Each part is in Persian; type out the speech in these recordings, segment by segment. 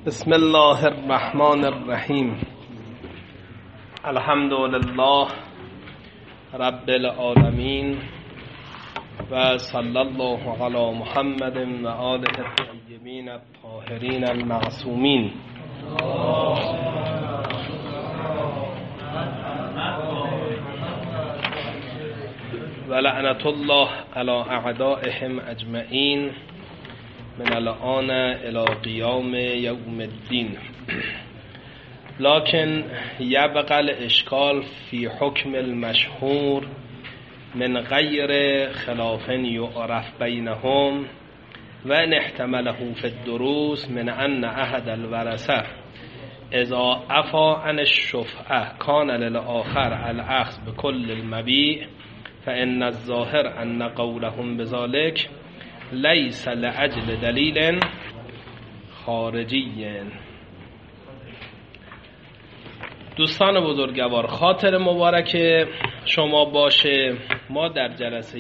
بسم الله الرحمن الرحیم. الحمد لله رب العالمین و صلی الله علی محمد و آله الطیبین الطاهرین المعصومین. و لعنت الله علی اعدائهم اجمعین من الان الى قیام یوم الدین. لكن یبقى الاشکال فی حکم المشهور من غیر خلاف یعرف بینهم و ان احتمله فی الدروس من ان احد الورثه اذا عفا عن الشفعه کان للآخر الاخذ بكل المبیع فان الظاهر ان قولهم بذلك لیس لأجل دلیل خارجی. دوستان بزرگوار، خاطر مبارک شما باشه ما در جلسه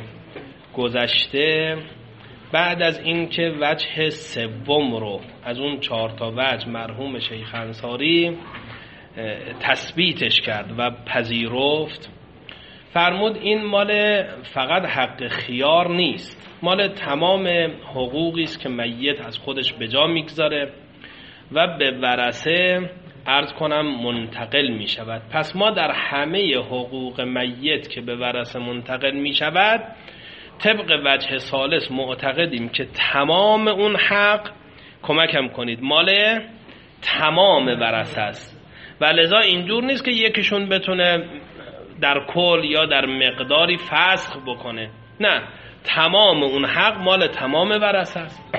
گذشته بعد از اینکه وجه سوم رو از اون 4 وجه مرحوم شیخ انصاری تثبیتش کرد و پذیرفت، فرمود این مال فقط حق خیار نیست، مال تمام حقوقی است که میت از خودش به جا میگذاره و به ورثه عرض کنم منتقل می شود. پس ما در همه حقوق میت که به ورثه منتقل می شود طبق وجه ثالث معتقدیم که تمام اون حق، کمکم کنید، مال تمام ورثه است و لذا اینجور نیست که یکیشون بتونه در کل یا در مقداری فسخ بکنه، نه، تمام اون حق مال تمام ورثه است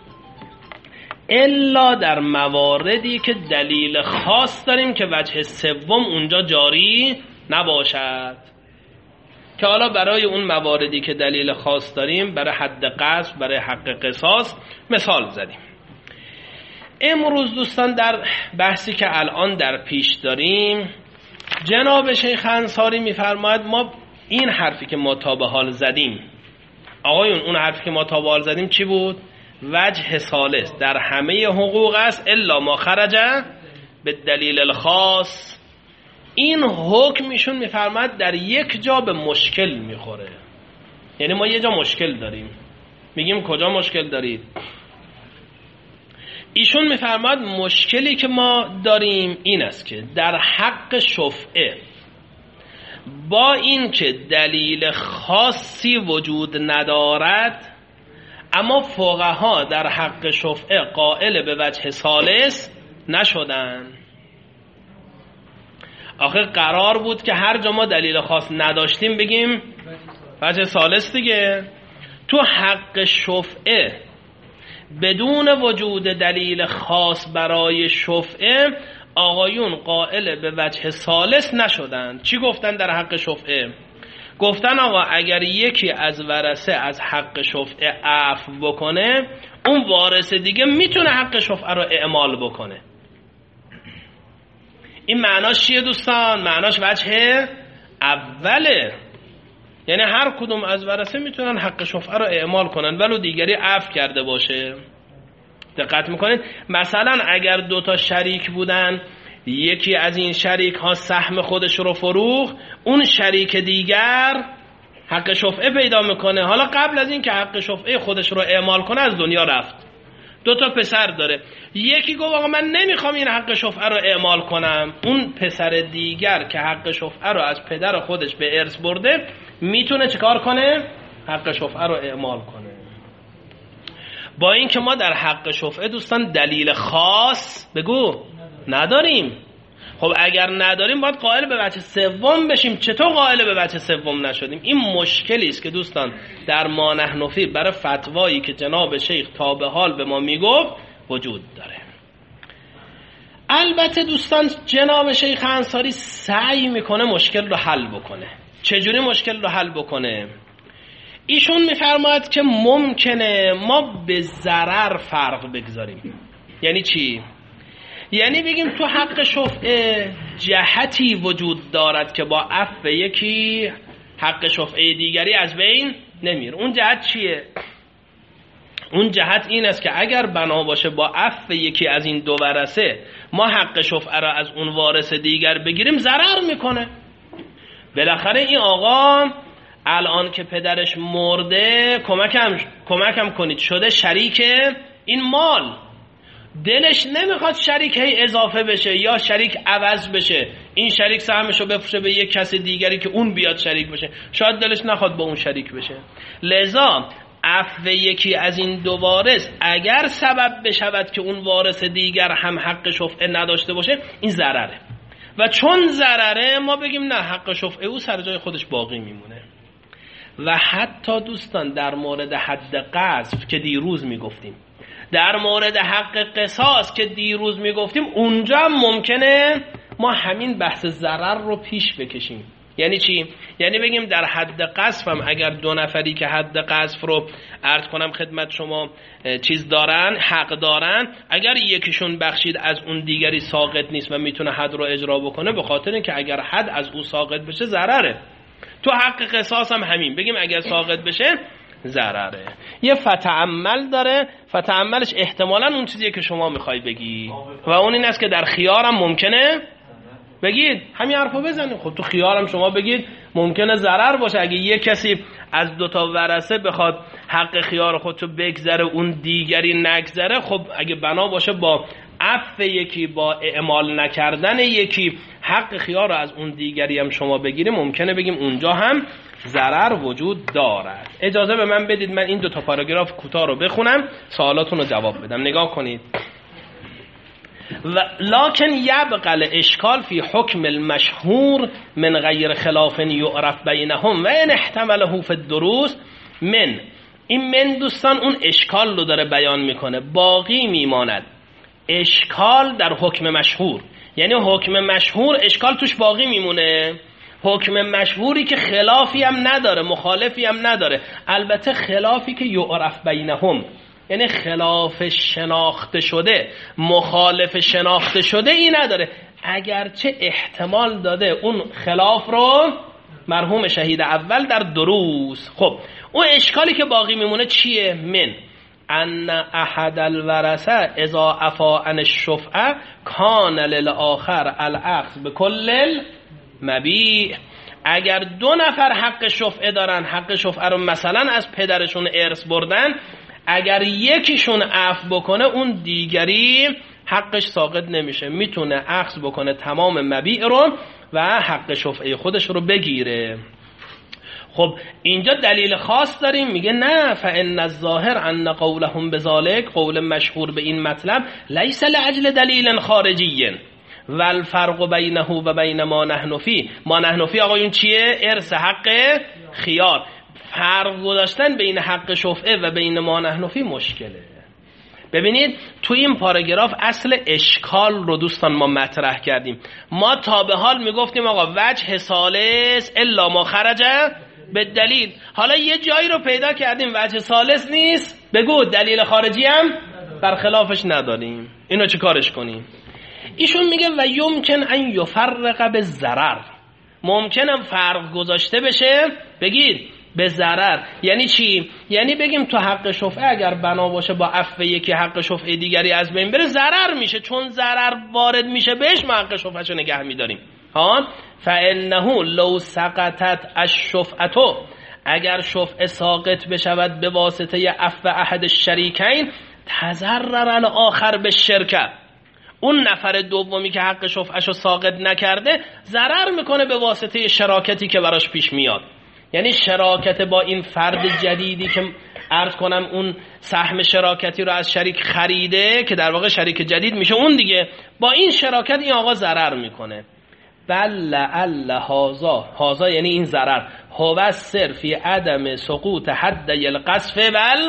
الا در مواردی که دلیل خاص داریم که وجه سوم اونجا جاری نباشد، که حالا برای اون مواردی که دلیل خاص داریم برای حد قذف، برای حق قصاص مثال زدیم. امروز دوستان در بحثی که الان در پیش داریم جناب شیخ انصاری میفرماید ما این حرفی که ما تا به حال زدیم، آقایون اون حرفی که ما تا به حال زدیم چی بود؟ وجه ثالث در همه حقوق است الا ما خرج به دلیل الخاص. این حکم ایشون میفرماید در یک جا به مشکل میخوره، یعنی ما یه جا مشکل داریم. میگیم کجا مشکل دارید؟ ایشون میفرماید مشکلی که ما داریم این است که در حق شفعه با این که دلیل خاصی وجود ندارد اما فقها در حق شفعه قائل به وجه ثالث نشدن. آخه قرار بود که هر جا ما دلیل خاص نداشتیم بگیم وجه ثالث دیگه. تو حق شفعه بدون وجود دلیل خاص برای شفعه آقایون قائل به وجه ثالث نشدن. چی گفتن در حق شفعه؟ گفتن آقا اگر یکی از ورثه از حق شفعه عفو بکنه اون وارث دیگه میتونه حق شفعه رو اعمال بکنه. این معناش چیه دوستان؟ معناش وجه اوله، یعنی هر کدوم از ورثه میتونن حق شفعه رو اعمال کنن ولو دیگری عفو کرده باشه. دقت میکنید؟ مثلا اگر 2 شریک بودن، یکی از این شریک ها سهم خودش رو فروخت، اون شریک دیگر حق شفعه پیدا میکنه. حالا قبل از این که حق شفعه خودش رو اعمال کنه از دنیا رفت. 2 پسر داره، یکی گفت آقا من نمیخوام این حق شفعه رو اعمال کنم، اون پسر دیگر که حق شفعه رو از پدر خودش به ارث برده میتونه چیکار کنه؟ حق شفعه رو اعمال کنه. با این که ما در حق شفعه دوستان دلیل خاص بگو نداریم. خب اگر نداریم باید قائل به وجه سوم بشیم. چطور قائل به وجه سوم نشدیم؟ این مشکلی است که دوستان در ما نحن فیه برای فتوایی که جناب شیخ تا به حال به ما میگفت وجود داره. البته دوستان جناب شیخ انصاری سعی میکنه مشکل رو حل بکنه. چجوری مشکل رو حل بکنه؟ ایشون میفرماید که ممکنه ما به ضرر فرق بگذاریم. یعنی چی؟ یعنی بگیم تو حق شفعه جهتی وجود دارد که با عفو یکی حق شفعه دیگری از بین نمیر. اون جهت چیه؟ اون جهت این است که اگر بنا باشه با عفو یکی از این دو ورثه ما حق شفعه را از اون وارث دیگر بگیریم، ضرر میکنه. بالاخره این آقا الان که پدرش مرده کمکم کنید شده شریک این مال، دلش نمیخواد شریک هی اضافه بشه یا شریک عوض بشه، این شریک سهمشو بفروشه به یک کس دیگری که اون بیاد شریک بشه، شاید دلش نخواد با اون شریک بشه. لذا عفو یکی از این دو وارث اگر سبب بشود که اون وارث دیگر هم حق شفعه نداشته باشه، این ضرره و چون ضرره ما بگیم نه، حق شفعه او سر جای خودش باقی میمونه. و حتی دوستان در مورد حد قذف که دیروز میگفتیم، در مورد حق قصاص که دیروز میگفتیم، اونجا ممکنه ما همین بحث ضرر رو پیش بکشیم. یعنی چی؟ یعنی بگیم در حد قذف هم اگر دو نفری که حد قذف رو عرض کنم خدمت شما چیز دارن، حق دارن، اگر یکیشون بخشید از اون دیگری ساقط نیست و میتونه حد رو اجرا بکنه، به خاطر اینکه اگر حد از او ساقط بشه ضرره. تو حق قصاص هم همین، بگیم اگر ساقط بشه ضرره. یه فتعمل داره، فتعملش احتمالاً اون چیزیه که شما میخوای بگی و اون این است که در خیارم ممکنه بگید همین حرفو بزنید. خب تو خیارم شما بگید ممکنه ضرر باشه، اگه یه کسی از دوتا ورثه بخواد حق خیار خودشو بگذره اون دیگری نگذره، خب اگه بنا باشه با عفو یکی، با اعمال نکردن یکی، حق خیار رو از اون دیگری هم شما بگیریم، ممکنه بگیم اونجا هم ضرر وجود دارد. اجازه به من بدید من این 2 پاراگراف کوتاه رو بخونم، سوالاتون رو جواب بدم. نگاه کنید. لكن يبقى الاشكال في حكم المشهور من غیر خلاف يعرف بينهم و ان احتمله في الدروس من. این من دوستان اون اشکال رو داره بیان میکنه، باقی میماند اشکال در حکم مشهور. یعنی حکم مشهور اشکال توش باقی میمونه، حکم مشهوری که خلافی هم نداره، مخالفی هم نداره، البته خلافی که یعرف بینهم، یعنی خلاف شناخته شده، مخالف شناخته شده ای نداره، اگرچه احتمال داده اون خلاف رو مرحوم شهید اول در دروس. خب اون اشکالی که باقی میمونه چیه؟ من ان احد الورثه اذا عفا عن الشفعه کان للآخر الاخذ بكل المبیع. اگر 2 نفر حق شفعه دارن، حق شفعه رو مثلا از پدرشون ارث بردن، اگر یکیشون عفو بکنه اون دیگری حقش ساقط نمیشه، میتونه اخذ بکنه تمام مبیع رو و حق شفعه خودش رو بگیره. خب اینجا دلیل خاص داریم، میگه نه، فان الظاهر ان قولهم بذلک، قول مشهور به این مطلب، لیس لاجل دلیل خارجی و الفرق بینه و بین ما نحن فی. ما نحن فی آقایون چیه؟ ارث حق خیار. فرق گذاشتن بین حق شفعه و بین ما نحن فی مشکله. ببینید تو این پاراگراف اصل اشکال رو دوستان ما مطرح کردیم. ما تا به حال میگفتیم آقا وجه ثالث الا ما خرج به دلیل، حالا یه جایی رو پیدا کردیم وجه ثالث نیست، بگو دلیل خارجی هم برخلافش نداریم، اینو چه کارش کنیم؟ ایشون میگه و یمکن ان یفرق به ضرر، ممکنم فرق گذاشته بشه بگید به ضرر. یعنی چی؟ یعنی بگیم تو حق شفعه اگر بنا باشه با عفو یکی حق شفعه دیگری از بین بره، ضرر میشه، چون ضرر وارد میشه بهش ما حق شفعهشو نگه میداریم. فانه لو سقطت الشفعه، اگر شفعه ساقط بشود به واسطه عفو احد الشریکین، تضرر الاخر بالشرکه، اون نفر دومی که حق شفعهشو ساقط نکرده ضرر میکنه به واسطه شراکتی که براش پیش میاد. یعنی شراکت با این فرد جدیدی که عرض کنم اون سهم شراکتی رو از شریک خریده که در واقع شریک جدید میشه اون دیگه، با این شراکت این آقا ضرر میکنه. بل لعل هازا یعنی این ضرر هو صرفی عدم سقوط حد القذف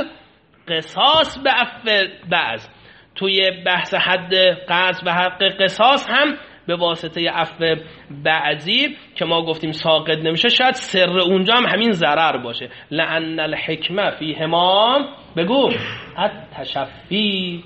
والقصاص به عفو بعض. توی بحث حد قذف و حق قصاص هم به واسطه عفو بعضی که ما گفتیم ساقط نمیشه، شاید سر اونجا هم همین ضرر باشه. لأن الحکمه فیهما، بگو التشفی،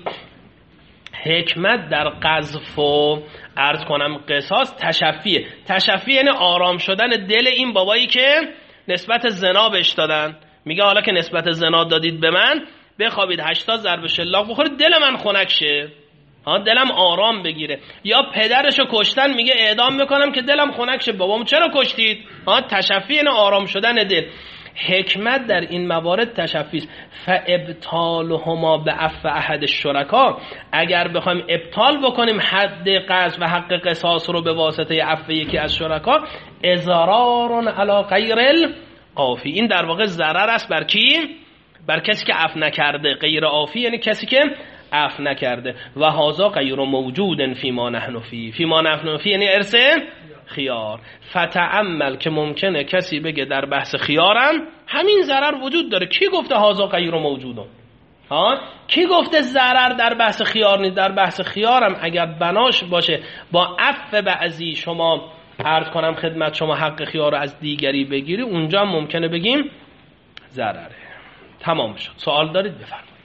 حکمت در قذف و عرض کنم قصاص تشفیه. تشفی یعنی آرام شدن دل این بابایی که نسبت زنا بهش دادن، میگه حالا که نسبت زنا دادید به من، بخوابید 80 ضرب شلاق بخورید دل من خنک شه، دلم آرام بگیره. یا پدرشو کشتن میگه اعدام میکنم که دلم خنک شه، بابامو چرا کشتید؟ تشفی این آرام شدن دل. حکمت در این موارد تشفی است. فابطالهما بعفو احد الشرکا، اگر بخوایم ابطال بکنیم حد قذف و حق قصاص رو به واسطه عفو یکی از شرکا، اضرار علی غیر العافی، این در واقع ضرر است بر کی؟ بر کسی که عفو نکرده. غیر عافی یعنی کسی که عفو نکرده. و هذا غیر موجود فیما نحن فی، فیما نحن فی یعنی ارث خیار. فتعمل که ممکنه کسی بگه در بحث خیارم همین ضرر وجود داره. کی گفته هذا غیر موجود؟ کی گفته ضرر در بحث خیار نیست؟ در بحث خیارم اگر بناش باشه با عفو بعضی شما عرض کنم خدمت شما حق خیار رو از دیگری بگیری، اونجا هم ممکنه بگیم ضرره. تمام شد. سوال دارید بفرمایید.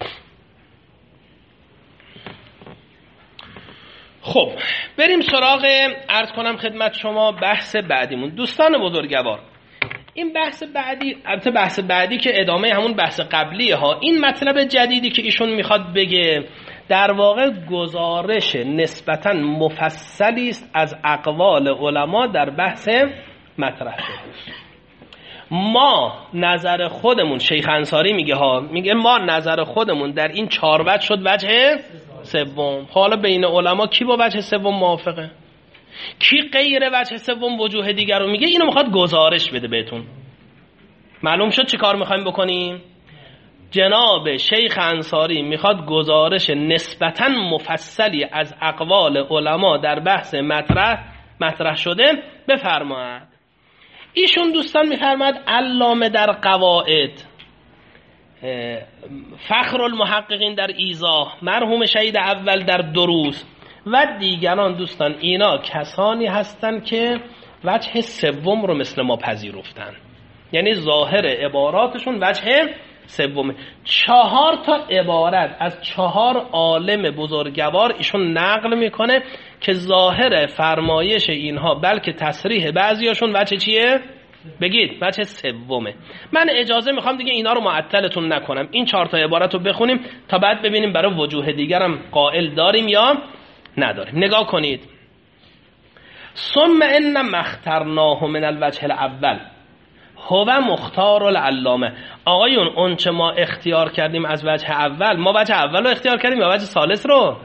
خب بریم سراغ عرض کنم خدمت شما بحث بعدیمون. دوستان بزرگوار، این بحث بعدی، البته بحث بعدی که ادامه همون بحث قبلیه ها، این مطلب جدیدی که ایشون میخواد بگه در واقع گزارش نسبتاً مفصلی است از اقوال علما در بحث مطرح شده. ما نظر خودمون، شیخ انصاری میگه ما نظر خودمون در این 4 وجه شد وجه سوم. حالا بین علما کی با وجه سوم موافقه؟ کی غیر وجه سوم وجوه دیگر رو میگه؟ اینو میخواد گزارش بده بهتون. معلوم شد چی کار میخوایم بکنیم؟ جناب شیخ انصاری میخواد گزارش نسبتاً مفصلی از اقوال علما در بحث مطرح شده بفرماید. ایشون دوستان میفرماید علامه در قواعد، فخر المحققین در ایضاح، مرحوم شهید اول در دروس و دیگران، دوستان اینا کسانی هستند که وجه سوم رو مثل ما پذیرفتن، یعنی ظاهر عباراتشون وجه سومه. 4 تا عبارت از 4 عالم بزرگوار ایشون نقل میکنه که ظاهر فرمایش اینها بلکه تصریح بعضیاشون وجه چیه؟ بگید وجه سومه. من اجازه میخوام دیگه اینا رو معطلتون نکنم، این 4 تا عبارت رو بخونیم تا بعد ببینیم برای وجوه دیگرم قائل داریم یا نداریم. نگاه کنید. ثم ان مخترناه من الوجه الاول هو مختار العلامه. آقایون اون چه ما اختیار کردیم از وجه اول، ما وجه اول رو اختیار کردیم یا وجه ثالث رو؟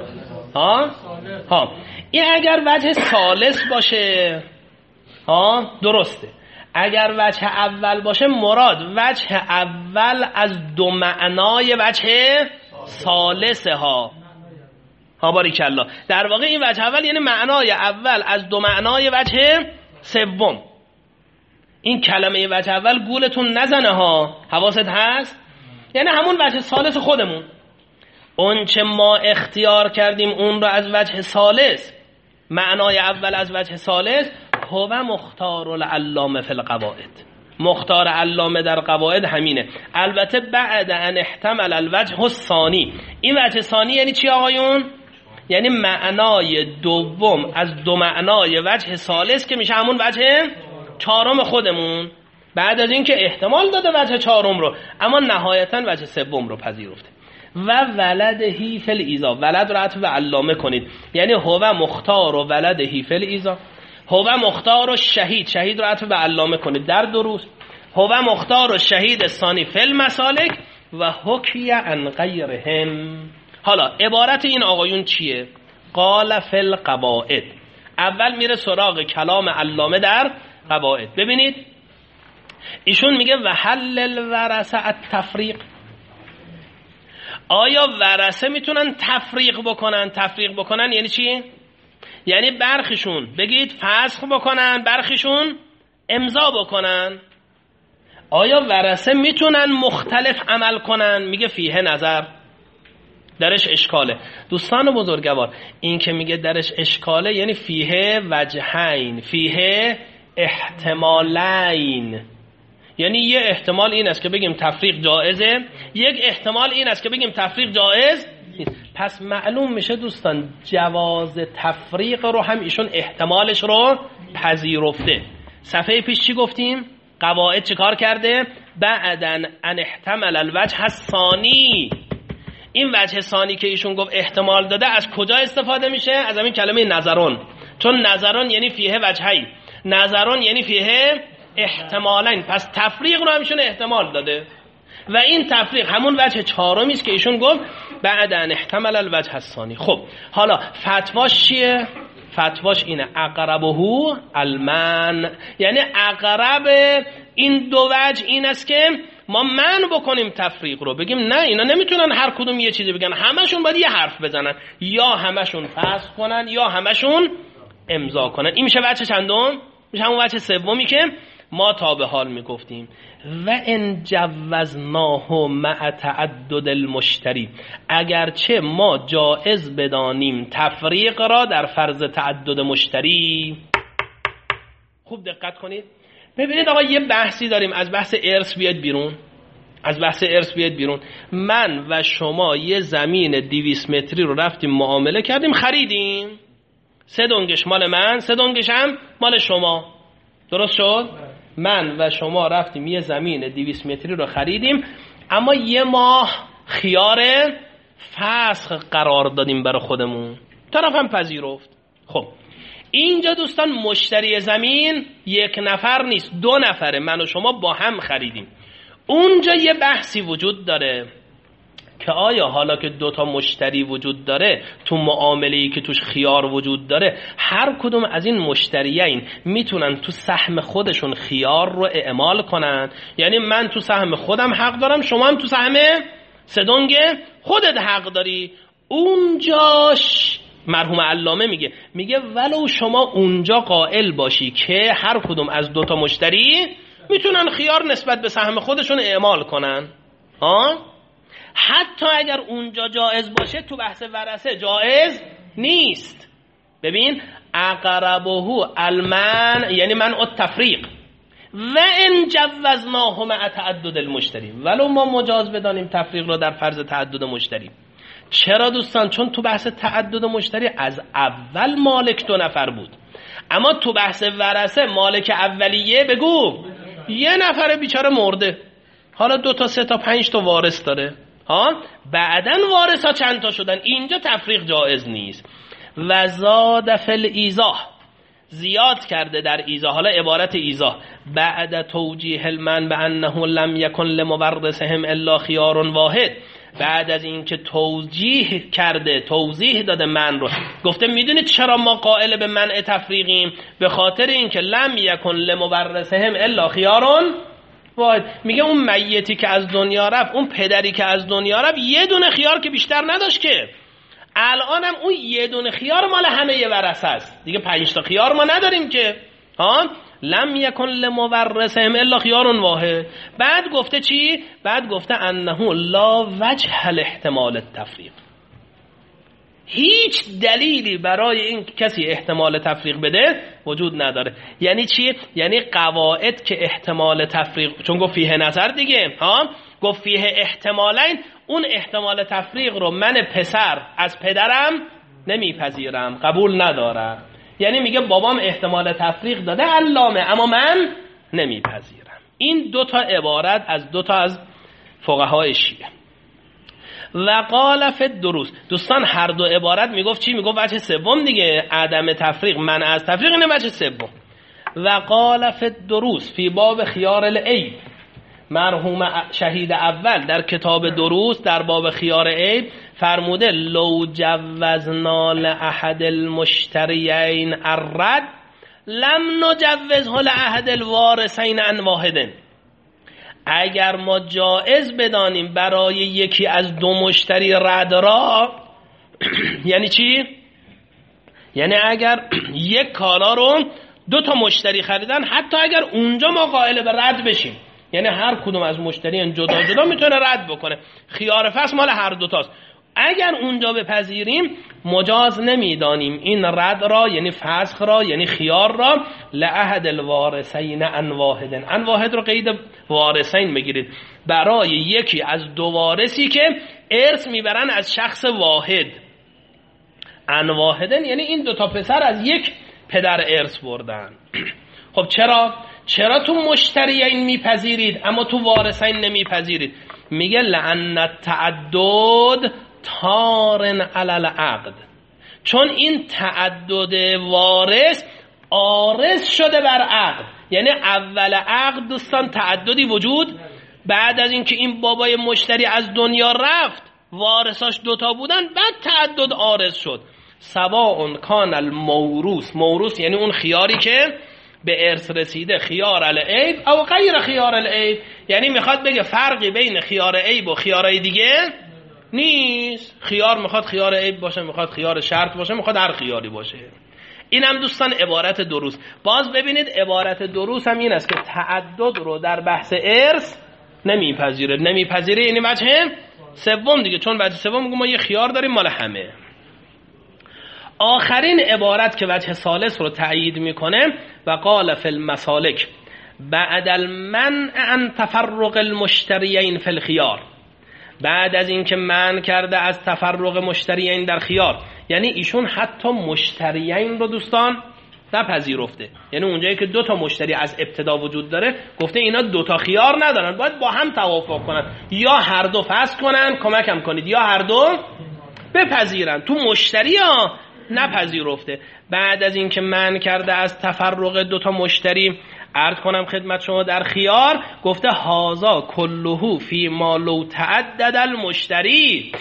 این اگر وجه ثالث باشه درسته، اگر وجه اول باشه مراد وجه اول از 2 معنای وجه ثالثه ها. باریکالله. در واقع این وجه اول یعنی معنای اول از 2 معنای وجه سوم. این کلمه وجه اول گولتون نزنه ها، حواست هست؟ یعنی همون وجه ثالث خودمون. اون چه ما اختیار کردیم اون رو از وجه ثالث، معنای اول از وجه ثالث، هو مختار العلامه فی القواعد. مختار علامه در قواعد همینه. البته بعد ان احتمل الوجه الثانی. این وجه ثانی یعنی چی آقایون؟ یعنی معنای دوم از 2 معنای وجه ثالث که میشه همون وجه 4 خودمون، بعد از اینکه احتمال داده وجه 4 رو، اما نهایتا وجه سوم رو پذیرفته. و ولدهی فی الایضاح، ولد رو عطف به علامه کنید، یعنی هو مختار و ولدهی فی الایضاح. هو مختار و شهید رو عطف به علامه کنید در دروس. هو مختار و شهید ثانی فی المسالک و حکی عن غیرهم. حالا عبارت این آقایون چیه؟ قال فی القواعد. اول میره سراغ کلام علامه در قواعد. ببینید ایشون میگه و حل الورثه التفریق. آیا ورثه میتونن تفریق بکنن یعنی چی؟ یعنی برخیشون بگید فسخ بکنن، برخیشون امضا بکنن. آیا ورثه میتونن مختلف عمل کنن؟ میگه فیه نظر، درش اشکاله. دوستان بزرگوار این که میگه درش اشکاله یعنی فیه وجهین، فیه احتمالین. یعنی یه احتمال این است که بگیم تفریق جائزه، یک احتمال این است که بگیم تفریق جائز نیست. پس معلوم میشه دوستان جواز تفریق رو هم ایشون احتمالش رو پذیرفته. صفحه پیش چی گفتیم؟ قواعد چه کار کرده؟ بعداً ان احتمل الوجه الثانی. این وجه ثانی که ایشون گفت احتمال داده از کجا استفاده میشه؟ از همین کلمه نظرون، چون نظرون یعنی فیه وجهی، نظرون یعنی فیه احتمالین، پس تفریق رو همشون احتمال داده و این تفریق همون وجه چهارمی است که ایشون گفت بعد ان احتمل الوجه الثانی. خب حالا فتواش چیه؟ فتواش اینه اقربه المنع، یعنی اقرب این دو وجه این است که ما منع بکنیم تفریق رو، بگیم نه اینا نمیتونن هر کدوم یه چیزی بگن، همشون باید یه حرف بزنن، یا همشون فسخ کنن یا همشون امضا کنن. این میشه وجه چندم؟ میشه همون وجه سومی که ما تا به حال میگفتیم. و ان جوزناه مع تعدد المشتری، اگرچه ما جائز بدانیم تفریق را در فرض تعدد مشتری. خوب دقت کنید، ببینید آقا یه بحثی داریم، از بحث ارث بیاد بیرون، از بحث ارث بیاد بیرون. من و شما یه زمین 200 متری رو رفتیم معامله کردیم خریدیم، 3 دنگش مال من، 3 دنگش هم مال شما، درست شد؟ من و شما رفتیم یه زمین 200 متری رو خریدیم، اما یه ماه خیار فسخ قرار دادیم برای خودمون، طرف هم پذیرفت. خب اینجا دوستان مشتری زمین 1 نفر نیست، 2 نفره، من و شما با هم خریدیم. اونجا یه بحثی وجود داره که آیا حالا که 2 تا مشتری وجود داره تو معامله‌ای که توش خیار وجود داره، هر کدوم از این مشتریین میتونن تو سهم خودشون خیار رو اعمال کنن؟ یعنی من تو سهم خودم حق دارم، شما هم تو سهم 3 دنگ خودت حق داری. اونجاش مرحوم علامه میگه ولو شما اونجا قائل باشی که هر کدوم از 2 تا مشتری میتونن خیار نسبت به سهم خودشون اعمال کنن، حتی اگر اونجا جائز باشه تو بحث ورثه جائز نیست. ببین اقربه المنع یعنی منع التفریق، و ان جوزناه مع تعدد المشتری، ولو ما مجاز بدانیم تفریق رو در فرض تعدد مشتری. چرا دوستان؟ چون تو بحث تعدد مشتری از اول مالک 2 نفر بود، اما تو بحث ورثه مالک اولیه بگو 1 نفر بیچاره مرده، حالا 2 تا 3 تا 5 تا وارث داره، بعدن وارث ها چند تا شدن، اینجا تفریق جائز نیست. و زاد فی الایضاح، زیاد کرده در ایضاح، حالا عبارت ایضاح بعد توجیه المن بانه لم یکن لمورثهم الا خیار واحد، بعد از این که توجیه کرده، توضیح داده من رو، گفته میدونید چرا ما قائل به منع تفریقیم؟ به خاطر اینکه لم یکن لمورثهم الا خیار واحد. میگه اون میتی که از دنیا رفت، اون پدری که از دنیا رفت، 1 دونه خیار که بیشتر نداشت که، الانم اون 1 دونه خیار مال همه ورثه است دیگه، 5 تا خیار ما نداریم که. لم یکن لمورثهم الا خیار واحد. بعد گفته چی؟ بعد گفته انه لا وجه الاحتمال التفریق، هیچ دلیلی برای این کسی احتمال تفریق بده وجود نداره. یعنی چی؟ یعنی قواعد که احتمال تفریق، چون گفت فیه نظر دیگه، گفت فیه احتمالین، اون احتمال تفریق رو من پسر از پدرم نمیپذیرم، قبول ندارم. یعنی میگه بابام احتمال تفریق داده علامه، اما من نمیپذیرم. این 2 تا عبارت از 2 تا از فقهای شیعه. و قال فی الدروس، دوستان هر 2 عبارت میگفت چی؟ میگفت وجه سوم دیگه، عدم تفریق، منع از تفریق، اینه وجه سوم. و قال فی الدروس فی باب خیار العیب، مرحوم شهید اول در کتاب دروس در باب خیار عیب فرموده لو جوزنا لأحد المشتریین الرد لم نجوزه لأحد الوارثین عن واحد. اگر ما جائز بدانیم برای یکی از 2 مشتری رد را، یعنی چی؟ یعنی اگر یک کالا رو 2 تا مشتری خریدن، حتی اگر اونجا ما قائل به رد بشیم، یعنی هر کدوم از مشتریان جدا جدا میتونه رد بکنه، خیار فصل مال هر 2 تاست، اگر اونجا بپذیریم مجاز نمیدانیم این رد را، یعنی فسخ را، یعنی خیار را، لأحد الوارثین عن واحد. عن واحد رو قید وارثین بگیرید، برای یکی از 2 وارثی که ارث میبرن از شخص واحد. عن واحد یعنی این 2 تا پسر از یک پدر ارث بردن. خب چرا تو مشتریین میپذیرید اما تو وارثین نمیپذیرید؟ میگه لأن التعدد تارن علی العقد، چون این تعدد وارث عارض شده بر عقد. یعنی اول عقد دوستان تعددی وجود، بعد از اینکه این بابای مشتری از دنیا رفت وارثاش دوتا بودن، بعد تعدد عارض شد. سواء کان الموروث، موروث یعنی اون خیاری که به ارث رسیده، خیار العیب او غیر خیار العیب، یعنی میخواد بگه فرقی بین خیار عیب و خیارای دیگه نیست. خیار میخواد خیار عیب باشه، میخواد خیار شرط باشه، میخواد هر خیاری باشه. این هم دوستان عبارت دروس. باز ببینید عبارت دروس هم این است که تعدد رو در بحث ارث نمیپذیره. یعنی وجه سوم دیگه، چون وجه سوم میگه ما یه خیار داریم مال همه. آخرین عبارت که وجه ثالث رو تأیید میکنه و قال فی المسالک بعد المنع عن تفرق المشتریین فی الخیار، بعد از اینکه منع کرده از تفرق مشتریین در خیار، یعنی ایشون حتی مشتریین رو دوستان نپذیرفته. یعنی اونجایی که دو تا مشتری از ابتدا وجود داره گفته اینا دو تا خیار ندارن، باید با هم توافق کنن، یا هر دو فسخ کنن کمکم کنید، یا هر دو بپذیرن. تو مشتری ها نپذیرفته. بعد از اینکه منع کرده از تفرق دو تا مشتری، عرض کنم خدمت شما در خیار گفته هازا کلهو فی ما لو تعدد المشتری،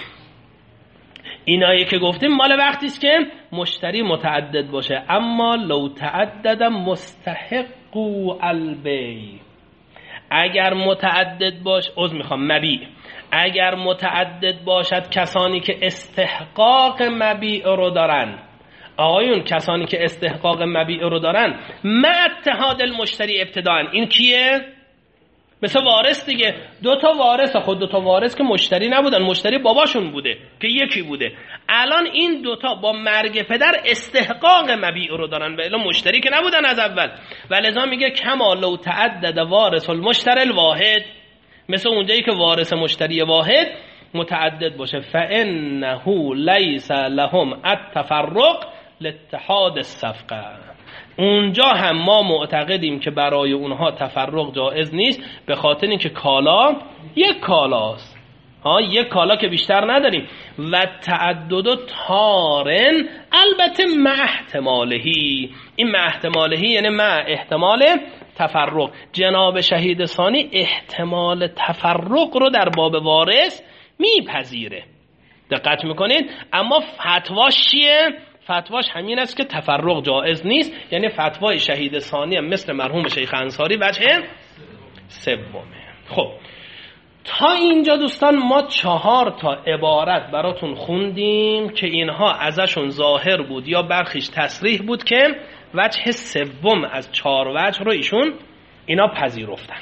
اینایی که گفتیم مال وقتی است که مشتری متعدد باشه، اما لو تعدد مستحقو البی، اگر متعدد باش مبیع، اگر متعدد باشد کسانی که استحقاق مبیع رو دارن، آقایون کسانی که استحقاق مبیع رو دارن مع اتحاد المشتری ابتداء، این کیه؟ مثل وارث دیگه، دو تا وارث که مشتری نبودن، مشتری باباشون بوده که یکی بوده. الان این دوتا با مرگ پدر استحقاق مبیع رو دارن و الا مشتری که نبودن از اول. ولذا میگه کما لو تعدد وارث المشتری الواحد، مثل اونجایی که وارث مشتری واحد متعدد باشه، فانه لیس لهم التفرق لاتحاد الصفقه، اونجا هم ما معتقدیم که برای اونها تفرق جایز نیست، به خاطر اینکه کالا یک کالاست، یک کالا که بیشتر نداریم. و تعدد تارن البته مع احتمالهی، این مع احتمالهی یعنی مع احتمال تفرق. جناب شهید ثانی احتمال تفرق رو در باب وارث میپذیره، دقت میکنید، اما فتواش چیه؟ فتواش همین است که تفرق جائز نیست. یعنی فتوای شهید ثانی هم مثل مرحوم شیخ انصاری وجه سومه. خب تا اینجا دوستان ما 4 تا عبارت براتون خوندیم که اینها ازشون ظاهر بود یا برخیش تصریح بود که وجه سوم از 4 وجه رو اینا پذیرفتن.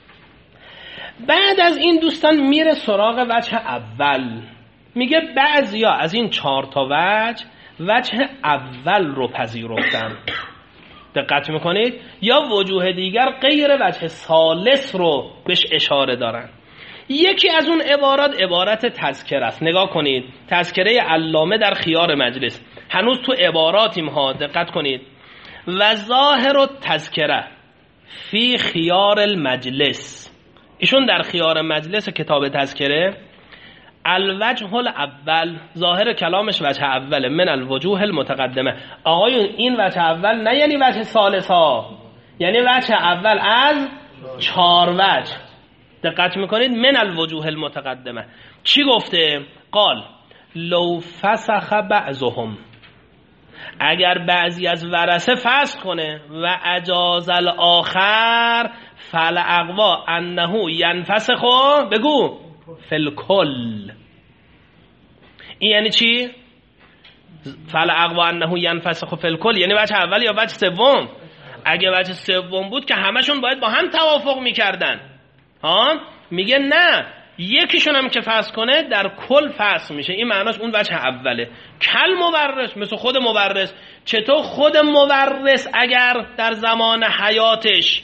بعد از این دوستان میره سراغ وجه اول، میگه بعضیا از این 4 تا وجه اول رو پذیرفتن، دقت میکنید، یا وجوه دیگر غیر وجه ثالث رو بهش اشاره دارن. یکی از اون عبارت تذکره است. نگاه کنید تذکره علامه در خیار مجلس، هنوز تو عباراتیم ها، دقت کنید. و ظاهر التذکره فی خیار المجلس، ایشون در خیار مجلس کتاب تذکره، الوجه الاول، ظاهر کلامش وجه اوله، من الوجوه المتقدمه. آقایون این وجه اول نه یعنی وجه ثالث ها، یعنی وجه اول از 4 وجه، دقت میکنید. من الوجوه المتقدمه چی گفته؟ قال لو فسخ بعضهم، اگر بعضی از ورثه فسخ کنه، و اجاز الاخر فالاقوا انه ينفسخ، بگو فالکل. این یعنی چی؟ فالاقوا انه ينفسخ فالکل، یعنی وجه اول یا وجه سوم؟ اگه وجه سوم بود که همشون باید با هم توافق میکردن، میگه نه، یکیشون هم که فسخ کنه در کل فسخ میشه. این معناش اون وجه اوله. کل مورث، مثل خود مورث. چطور خود مورث اگر در زمان حیاتش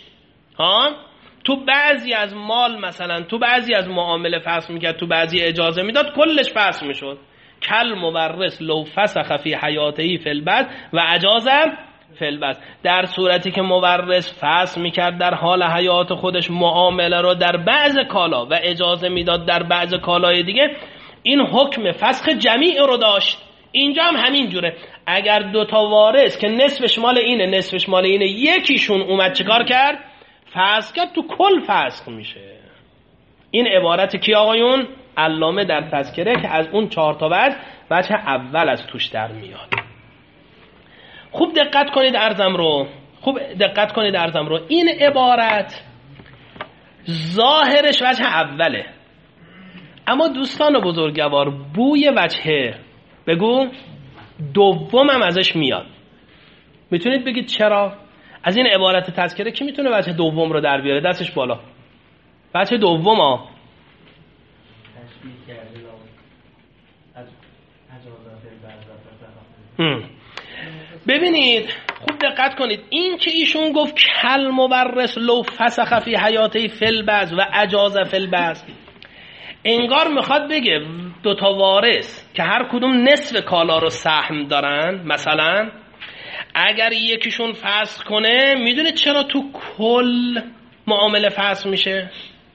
تو بعضی از مال مثلا تو بعضی از معامله فسخ میکرد، تو بعضی اجازه میداد، کلش فسخ میشد. کل مورث لو فسخ فی حیاته فی البعض و اجازه فلبس، در صورتی که مورث فسخ میکرد در حال حیات خودش معامله رو در بعض کالا و اجازه میداد در بعض کالای دیگه، این حکم فسخ جمیع رو داشت. اینجا هم همین جوره. اگر دوتا وارث که نصفش مال اینه نصفش مال اینه، یکیشون اومد چیکار کرد؟ فسخ کرد، تو کل فسخ میشه. این عبارت کی آقایون؟ علامه در تذکره که از اون 4 تا وجه اول از توش در میاد. خوب دقت کنید عرضم رو. این عبارت ظاهرش وجه اوله، اما دوستان بزرگوار بوی وجه بگو دوم هم ازش میاد. میتونید بگید چرا؟ از این عبارت تذکره کی میتونه وجه دوم رو در بیاره؟ دستش بالا. وجه دوم ها ببینید خوب دقت کنید. این که ایشون گفت کل مورث لو فسخ فی حیاته فلبز و اجاز فلبز، انگار میخواد بگه دوتا وارث که هر کدوم نصف کالا رو سهم دارن، مثلا اگر یکیشون فسخ کنه، میدونه چرا تو کل معامله فسخ میشه؟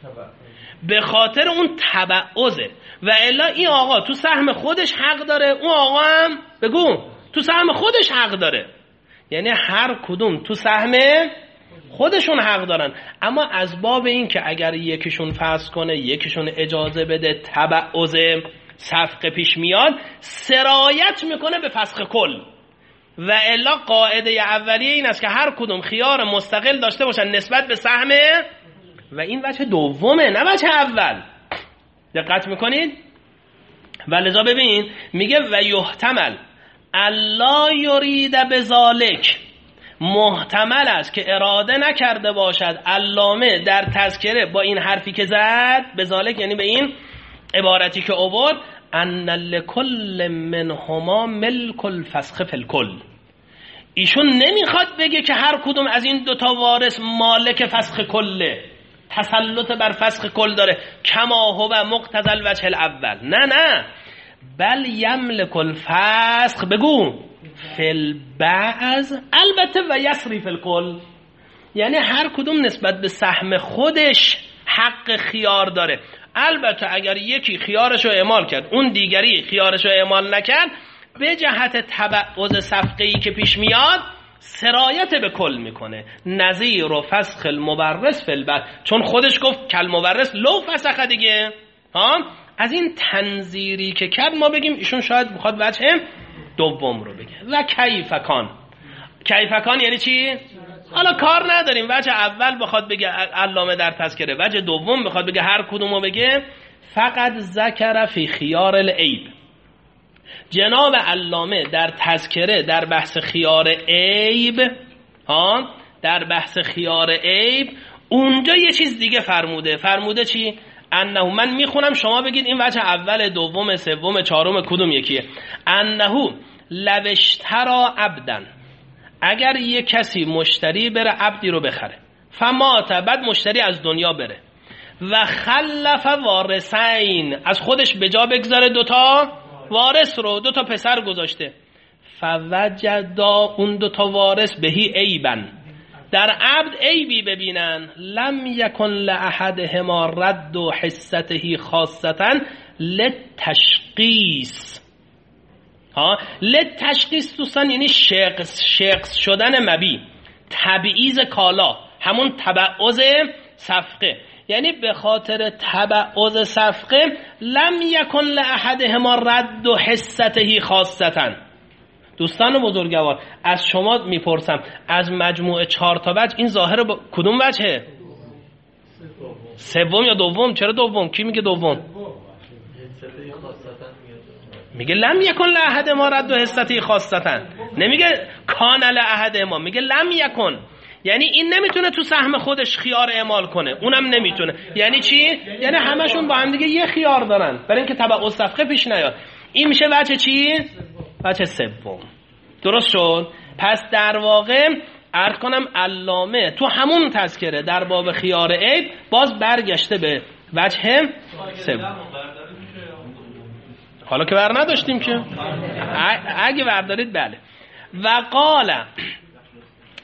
به خاطر اون تبعوضه. و الا این آقا تو سهم خودش حق داره، اون آقا هم بگو تو سهم خودش حق داره، یعنی هر کدوم تو سهم خودشون حق دارن. اما از باب این که اگر یکیشون فسخ کنه یکیشون اجازه بده، تبعوض صفقه پیش میاد، سرایت میکنه به فسخ کل. و الا قاعده اولیه این است که هر کدوم خیار مستقل داشته باشن نسبت به سهم، و این وجه دومه نه وجه اول. دقت میکنید؟ ولذا ببین میگه و یحتمل الا یرید بذالک، محتمل است که اراده نکرده باشد علامه در تذکره با این حرفی که زد، بذالک یعنی به این عبارتی که آورد، ان لکل منهما ملک الفسخ فی الکل. ایشون نمیخواد بگه که هر کدوم از این دوتا وارث مالک فسخ کله، تسلط بر فسخ کل داره، کما هو مقتضی الوجه الاول. نه، بل یملک الفسخ بگو فی البعض البته و یسری فی الکل، یعنی هر کدوم نسبت به سهم خودش حق خیار داره. البته اگر یکی خیارش رو اعمال کرد اون دیگری خیارش رو اعمال نکرد، به جهت تبعوض صفقه‌ای که پیش میاد سرایت به کل میکنه. نظیر و فسخ المورث فی البعض، چون خودش گفت کل مورث لو فسخ دیگه. از این تنظیری که کرد ما بگیم ایشون شاید بخواد وجه دوم رو بگه. و کیفکان یعنی چی؟ حالا کار نداریم، وجه اول بخواد بگه علامه در تذکره، وجه دوم بخواد بگه هر کدومو بگه. فقط ذکر فی خیار العیب، جناب علامه در تذکره در بحث خیار عیب، در بحث خیار عیب اونجا یه چیز دیگه فرموده چی؟ انه، من میخونم شما بگید این وجه اول، دوم، سوم، چهارم کدوم یکیه. انه لوشترا عبدن، اگر یه کسی مشتری بره عبدی رو بخره، فمات، بعد مشتری از دنیا بره، و خلف وارثین، از خودش به جا بگذاره دوتا وارث رو، دوتا پسر گذاشته، فوجدا، اون دوتا وارث بهی عیبن، در عبد عیبی ببینن، لم یکن لأحدهما رد و حصته خاصتا لتشخیص. لتشخیص دوستان یعنی شخص شدن مبی، تبعیض کالا، همون تبعوض صفقه، یعنی به خاطر تبعوض صفقه لم یکن لأحدهما رد و حصته خاصتا. دوستان بزرگوار از شما میپرسم، از مجموعه 4 تا وجه این ظاهر کدوم وجهه؟ سوم یا دوم؟ چرا دوم؟ کی میگه دوم؟ میگه لم یکن لأحدهما رد و حصته خاصتا، نمیگه کان لأحدهما، میگه لم یکن، یعنی این نمیتونه تو سهم خودش خیار اعمال کنه، اونم نمیتونه. یعنی چی؟ یعنی همشون با هم دیگه یه خیار دارن برای اینکه تبعوض صفقه پیش نیاد. این میشه وجه چی؟ وجه سوم. درست شد؟ پس در واقع عرض کنم علامه تو همون تذکره در باب خیار عیب باز برگشته به وجه سوم. حالا که بر نداشتیم که اگه بردارید بله. و قال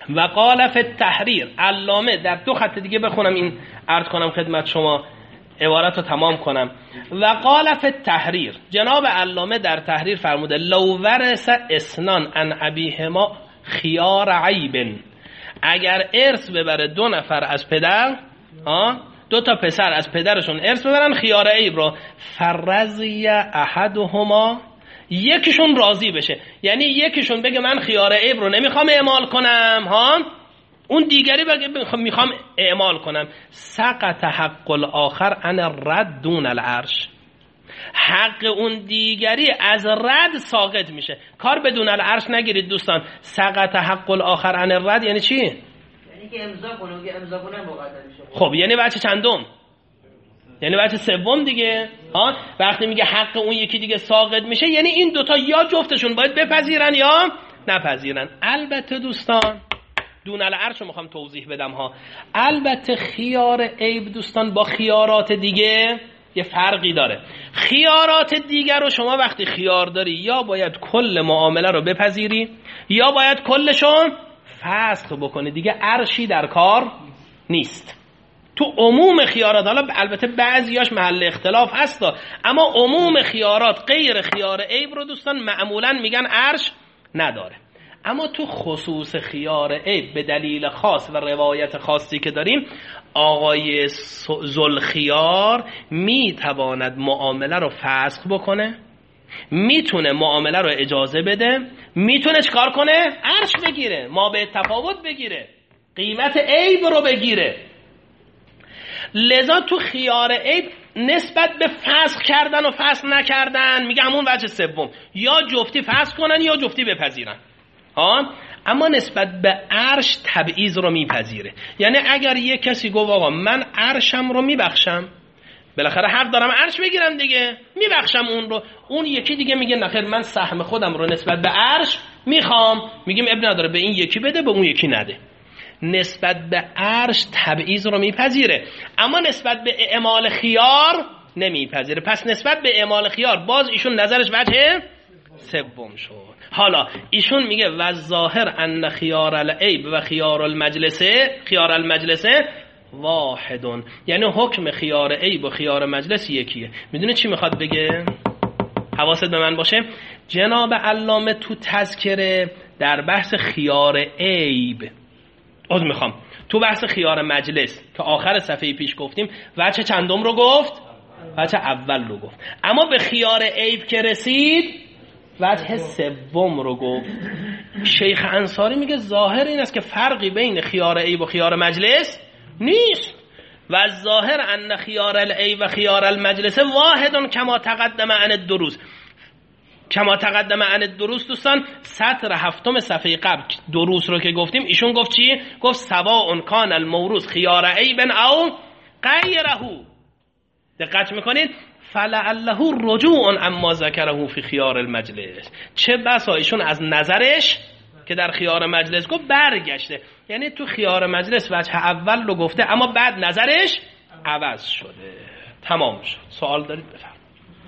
و قال فی التحریر، علامه در 2 خط دیگه بخونم این عرض کنم خدمت شما عبارت رو تمام کنم. و قال فی التحریر، جناب علامه در تحریر فرموده لو ورث اثنان عن ابیهما خیار عیب، اگر ارث ببره 2 نفر از پدر، 2 تا پسر از پدرشون ارث ببرن خیار عیب رو، فرضی احدهما، یکیشون راضی بشه، یعنی یکیشون بگه من خیار عیب رو نمیخوام اعمال کنم، اون دیگری بگه میخوام اعمال کنم، سقط حق الاخر عن الرد دون العرش، حق اون دیگری از رد ساقط میشه. کار بدون العرش نگیرید دوستان. سقط حق الاخر عن الرد یعنی چی؟ یعنی که امضا کنه مقدر میشه. خب یعنی بچه چندم؟ یعنی بچه سوم دیگه. وقتی میگه حق اون یکی دیگه ساقط میشه یعنی این 2 تا یا جفتشون باید بپذیرن یا نپذیرن. البته دوستان دون العرش رو میخوام توضیح بدم البته خیار عیب دوستان با خیارات دیگه یه فرقی داره. خیارات دیگر رو شما وقتی خیار داری یا باید کل معامله رو بپذیری یا باید کلشون فسخ بکنی، دیگه عرشی در کار نیست. تو عموم خیارات، حالا البته بعضیاش محل اختلاف هستا، اما عموم خیارات غیر خیار عیب رو دوستان معمولا میگن عرش نداره. اما تو خصوص خیار عیب به دلیل خاص و روایت خاصی که داریم، آقای ذوالخیار میتواند معامله رو فسخ بکنه، میتونه معامله رو اجازه بده، میتونه چکار کنه؟ عرش بگیره، ما به تفاوت بگیره، قیمت عیب رو بگیره. لذا تو خیار عیب نسبت به فسخ کردن و فسخ نکردن میگه همون وجه سوم، یا جفتی فسخ کنن یا جفتی بپذیرن. اما نسبت به عرش تبعیض رو میپذیره. یعنی اگر یک کسی گفت آقا من عرشم رو میبخشم، بالاخره حق دارم عرش بگیرم دیگه، میبخشم اون رو، اون یکی دیگه میگه نخیر من سهم خودم رو نسبت به عرش میخوام، میگیم ابن نداره به این یکی بده به اون یکی نده. نسبت به عرش تبعیض رو میپذیره، اما نسبت به اعمال خیار نمیپذیره. پس نسبت به اعمال خیار باز ایشون نظرش وجه سوم شد. حالا ایشون میگه و ظاهر ان خیار العیب و خیار المجلسه واحدون، یعنی حکم خیار عیب و خیار مجلس یکیه. میدونه چی میخواد بگه؟ حواست به من باشه. جناب علامه تو تذکره در بحث خیار عیب میخوام تو بحث خیار مجلس که آخر صفحه پیش گفتیم وجه چندم رو گفت؟ وجه اول رو گفت. اما به خیار عیب که رسید وجه سوم رو گفت. شیخ انصاری میگه ظاهر این است که فرقی بین خیار عیب و خیار مجلس نیست و ظاهر ان خیار العیب و خیار المجلس واحد کما تقدم عن الدروس. کما تقدم عن الدروس دوستان سطر 7 صفحه قبل دروس رو که گفتیم ایشون گفت چی؟ گفت سواء کان الموروث خیار عیب او غیره. دقت میکنید؟ فلعله رجوع اما ذکره فی خیار المجلس. چه بسا ایشون از نظرش که در خیار مجلس گفت برگشته، یعنی تو خیار مجلس وجه اول رو گفته اما بعد نظرش عوض شده. تمام شد. سوال دارید بفرمایید.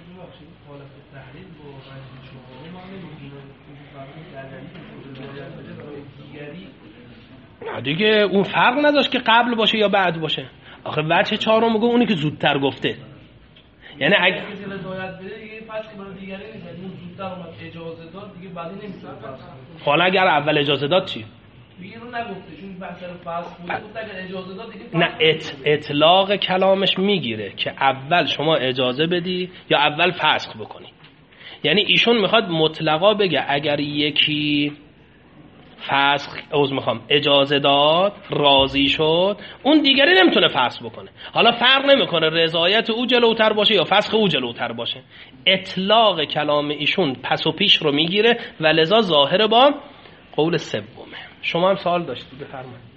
دیگه اون فرق نداشت که قبل باشه یا بعد باشه. آخه وجه چهارم میگه اونی که زودتر گفته، یعنی اگه کسی رضایت بده دیگه فسخ برای دیگری نیست، اون زودتر اومد اجازه داد دیگه بعدی نمیشه. حالا اگر اول اجازه داد چی؟ دیگه رو نگفته چون بحث فسخ بود، گفت اگر اجازه داد دیگه نه اطلاق کلامش میگیره که اول شما اجازه بدی یا اول فسخ بکنی. یعنی ایشون میخواد مطلقا بگه اگر یکی فسخ اجازه داد راضی شد اون دیگری نمیتونه فسخ بکنه. حالا فرق نمیکنه رضایت او جلوتر باشه یا فسخ او جلوتر باشه. اطلاق کلام ایشون پس و پیش رو میگیره و لذا ظاهر با قول سومه. شما هم سوال داشتید بفرمایید.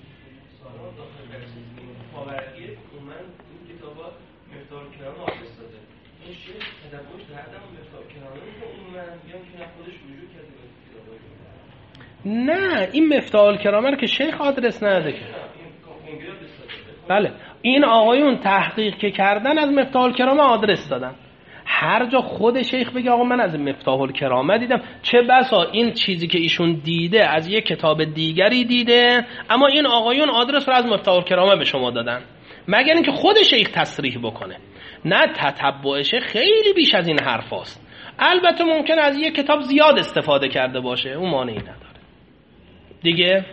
نه این مفتاح الکرامه که شیخ آدرس نده که. بله این آقایون تحقیق که کردن از مفتاح الکرامه آدرس دادن. هر جا خود شیخ بگه آقا من از مفتاح الکرامه دیدم، چه بسا این چیزی که ایشون دیده از یک کتاب دیگری دیده، اما این آقایون آدرس رو از مفتاح الکرامه به شما دادن، مگر اینکه خود شیخ تصریح بکنه. نه، تتبعش خیلی بیش از این حرف هست. البته ممکن از یک کتاب زیاد استفاده کرده باشه، اون مانعی نداره دیگه.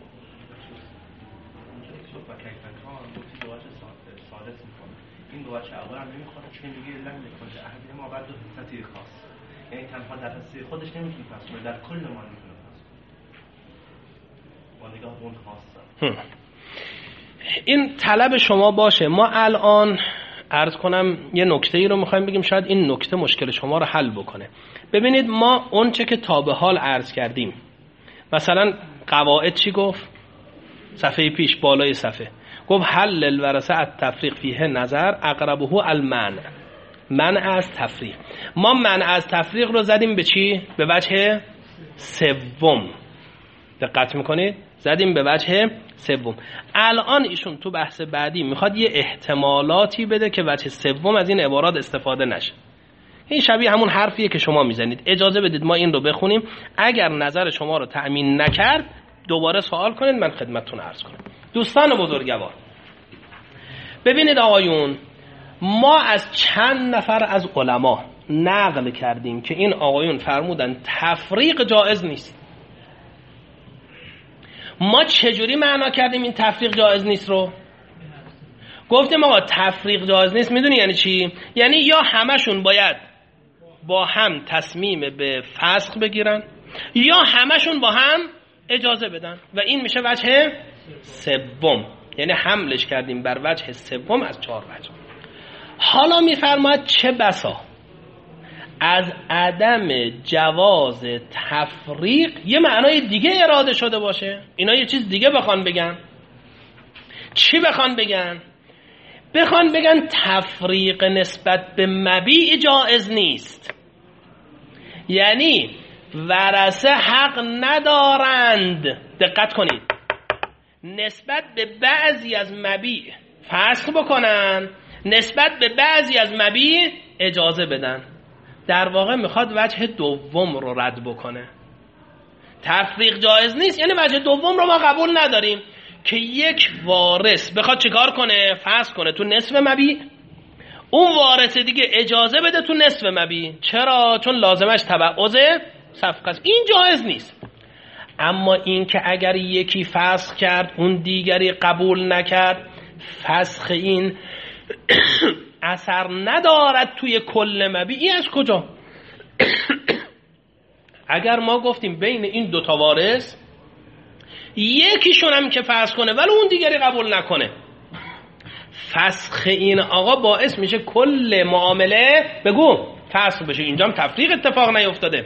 این دو بچه اول هم نمیخواد چون میگه لم یکن احد ما بعد تفسیر خاص، یعنی تنها در تفسیر خودش نمیتونه پس کنه، در کل ما نمیتونه پس کنه با نگاه اون خاصه. این طلب شما باشه. ما الان عرض کنم یه نکته ای رو میخوایم بگیم، شاید این نکته مشکل شما رو حل بکنه. ببینید ما اون چه که تا به حال عرض کردیم، مثلا قواعد چی گفت؟ صفحه پیش بالای صفحه گفت حل الورثه التفریق فیه نظر اقربه المنع، منع از تفریق. ما منع از تفریق رو زدیم به چی؟ به وجه سوم. دقت میکنید؟ زدیم به وجه سوم. الان ایشون تو بحث بعدی میخواد یه احتمالاتی بده که وجه سوم از این عبارات استفاده نشه. این شبیه همون حرفیه که شما میزنید. اجازه بدید ما این رو بخونیم، اگر نظر شما رو تأمین نکرد دوباره سوال کنید، من خدمتتون عرض کنم. دوستان بزرگوار، ببینید آقایون، ما از چند نفر از علما نقل کردیم که این آقایون فرمودن تفریق جایز نیست. ما چجوری معنا کردیم این تفریق جایز نیست رو؟ گفتیم آقا تفریق جایز نیست، میدونی یعنی چی؟ یعنی یا همشون باید با هم تصمیم به فسخ بگیرن یا همشون با هم اجازه بدن و این میشه وجه سوم، یعنی حملش کردیم بر وجه سوم از 4 وجه. حالا میفرماید چه بسا از عدم جواز تفریق یه معنای دیگه اراده شده باشه، اینا یه چیز دیگه بخوان بگن. چی بخوان بگن؟ بخوان بگن تفریق نسبت به مبیع جایز نیست، یعنی ورثه حق ندارند، دقت کنید، نسبت به بعضی از مبیع فسخ بکنن، نسبت به بعضی از مبیع اجازه بدن. در واقع میخواد وجه دوم رو رد بکنه. تفریق جایز نیست یعنی وجه دوم رو ما قبول نداریم که یک وارث بخواد چیکار کنه؟ فسخ کنه تو نصف مبیع، اون وارث دیگه اجازه بده تو نصف مبیع. چرا؟ چون لازمش تبعض صفقه است. این جایز نیست. اما این که اگر یکی فسخ کرد اون دیگری قبول نکرد، فسخ این اثر ندارد توی کل مبیع. از کجا؟ اگر ما گفتیم بین این دوتا وارث یکیشون هم که فسخ کنه ولی اون دیگری قبول نکنه، فسخ این آقا باعث میشه کل معامله بگو فسخ بشه. اینجا هم تفریق اتفاق نیفتاده.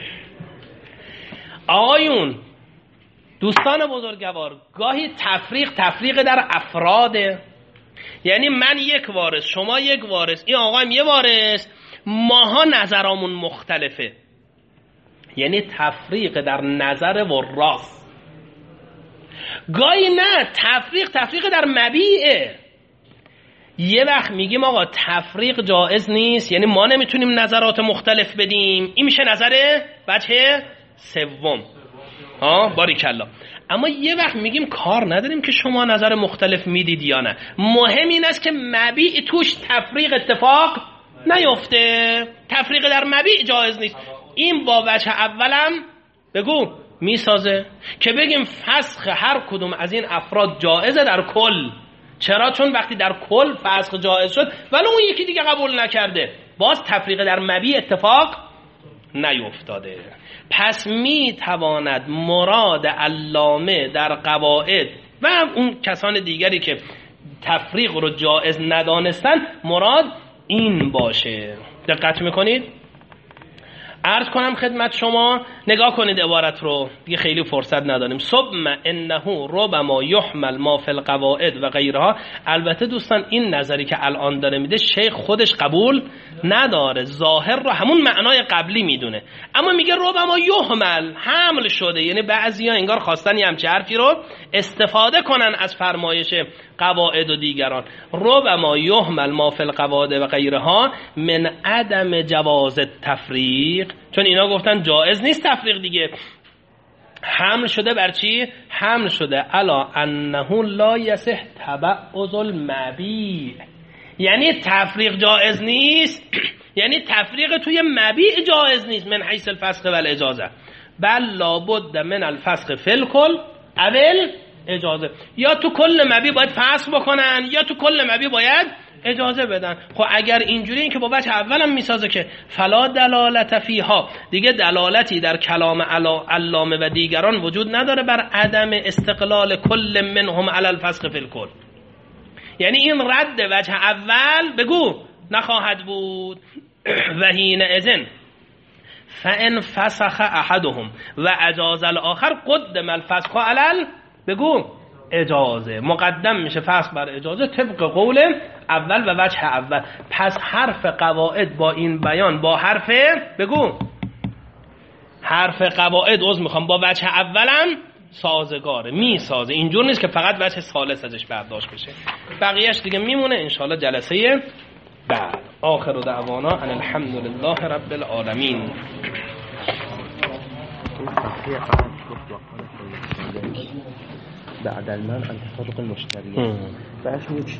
آقایون، دوستان بزرگوار، گاهی تفریق در افراده، یعنی من یک وارث، شما یک وارث، این آقا هم یه وارث، ماها نظرامون مختلفه، یعنی تفریق در نظر وراث. گاهی نه، تفریق در مبیعه. یه وقت میگیم آقا تفریق جایز نیست، یعنی ما نمیتونیم نظرات مختلف بدیم، این میشه نظر وجه سوم. باریکلا. اما یه وقت میگیم کار نداریم که شما نظر مختلف میدید یا نه، مهم این است که مبیع توش تفریق اتفاق نیفته. تفریق در مبیع جایز نیست. این با وجه اولم بگو میسازه که بگیم فسخ هر کدوم از این افراد جایزه در کل. چرا؟ چون وقتی در کل فسخ جایز شد ولی اون یکی دیگه قبول نکرده، باز تفریق در مبیع اتفاق نیفتاده. پس می تواند مراد علامه در قواعد و اون کسان دیگری که تفریق رو جایز ندانستن مراد این باشه. دقت میکنید؟ عرض کنم خدمت شما، نگاه کنید عبارت رو، دیگه خیلی فرصت نداریم. ثم انه ربما یحمل ما فی القواعد و غیرها. البته دوستان این نظری که الان داره میده شیخ خودش قبول نداره، ظاهر رو همون معنای قبلی میدونه، اما میگه ربما یحمل، حمل شده، یعنی بعضیا انگار خواستن یه همچه حرفی رو استفاده کنن از فرمایش قواعد و دیگران. ربما یهمل ما فی القواعد و غیرها من عدم جواز تفریق، چون اینا گفتن جایز نیست تفریق دیگه. حمل شده بر چی؟ حمل شده علا انه لا یصح تبعض المبیع، یعنی تفریق جایز نیست، یعنی تفریق توی مبیع جایز نیست من حیث الفسخ و الاجازه، بل لابد من الفسخ فی الکل اول اجازه، یا تو کل مبیع باید فسخ بکنن یا تو کل مبیع باید اجازه بدن. خب اگر اینجوری این که با وجه اولم میسازه که فلا دلالت فیها، دیگه دلالتی در کلام علامه و دیگران وجود نداره بر عدم استقلال کل منهم علی الفسخ فی الکل، یعنی این رد وجه اول بگو نخواهد بود. و حینئذ فان فسخ احدهم و اجاز الاخر قدم الفسخ علی بگو اجازه، مقدم میشه فسخ بر اجازه طبق قول اول و وجه اول. پس حرف قواعد با این بیان با حرف بگو حرف قواعد میخوام با وجه اولم سازگاره، میسازه، اینجور نیست که فقط وجه ثالث ازش برداشت بشه. بقیهش دیگه میمونه انشاءالله جلسه بعد. آخر دعوانا ان الحمد لله رب العالمین. بعد المنع عن تفرق المشتريين